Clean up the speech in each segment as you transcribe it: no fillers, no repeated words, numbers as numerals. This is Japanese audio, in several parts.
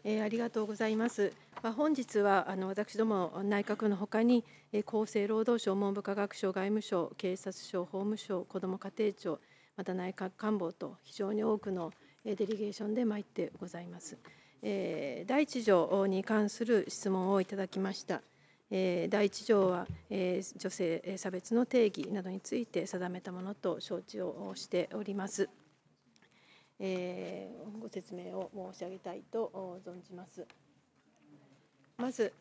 ありがとうございます。本日は私ども内閣のほかに、厚生労働省、文部科学省、外務省、警察庁、法務省、子ども家庭庁、また内閣官房と非常に多くのデリゲーションで参ってございます。第一条に関する質問をいただきました。第一条は、女性差別の定義などについて定めたものと承知をしております。ご説明を申し上げたいと存じます。まず、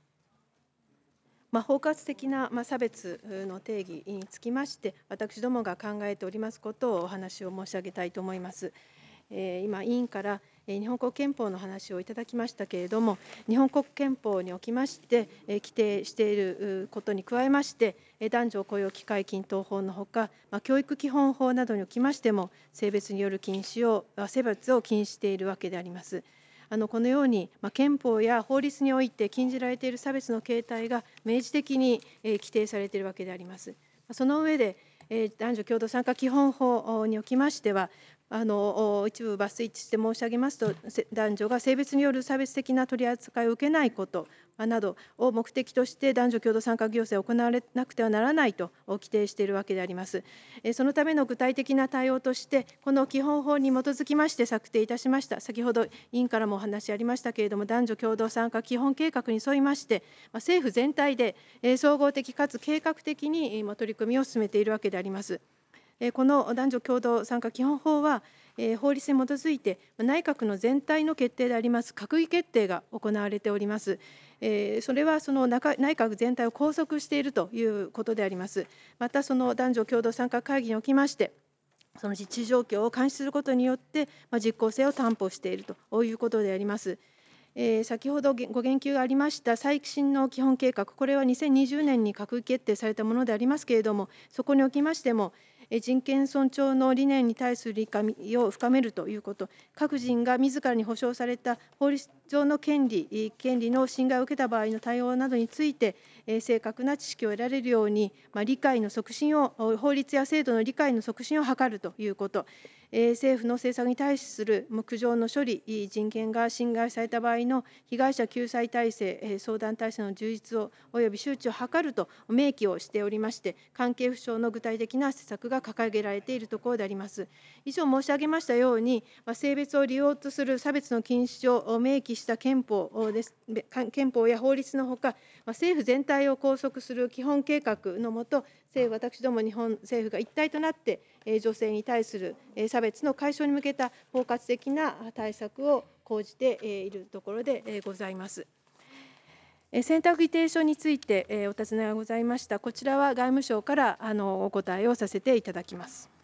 包括的な差別の定義につきまして、私どもが考えておりますことをお話を申し上げたいと思います。今、委員から日本国憲法の話をいただきましたけれども、日本国憲法におきまして、規定していることに加えまして、男女雇用機会均等法のほか、教育基本法などにおきましても、性別による差別を禁止しているわけであります。このように、憲法や法律において禁じられている差別の形態が明示的に規定されているわけであります。その上で、男女共同参加基本法におきましては、一部抜粋して申し上げますと、男女が性別による差別的な取り扱いを受けないことなどを目的として、男女共同参画行政を行われなくてはならないと規定しているわけであります。そのための具体的な対応として、この基本法に基づきまして策定いたしました、先ほど委員からもお話ありましたけれども、男女共同参画基本計画に沿いまして、政府全体で総合的かつ計画的に取り組みを進めているわけであります。この男女共同参画基本法は、法律に基づいて内閣の全体の決定であります閣議決定が行われております。それはその内閣全体を拘束しているということであります。また、その男女共同参画会議におきまして、その実地状況を監視することによって、実効性を担保しているということであります。先ほどご言及がありました最新の基本計画、これは2020年に閣議決定されたものでありますけれども、そこにおきましても、人権尊重の理念に対する理解を深めるということ、各人が自らに保障された法律上の権利の侵害を受けた場合の対応などについて、正確な知識を得られるように、理解の促進を、法律や制度の理解の促進を図るということ、政府の政策に対する目上の処理、人権が侵害された場合の被害者救済体制、相談体制の充実をおよび周知を図ると明記をしておりまして、関係府省の具体的な施策が掲げられているところであります。以上申し上げましたように、性別を利用とする差別の禁止を明記した憲法や法律のほか、政府全体を拘束する基本計画のもと、私ども日本政府が一体となって、女性に対する差別の解消に向けた包括的な対策を講じているところでございます。選択議定書についてお尋ねがございました。こちらは外務省からお答えをさせていただきます。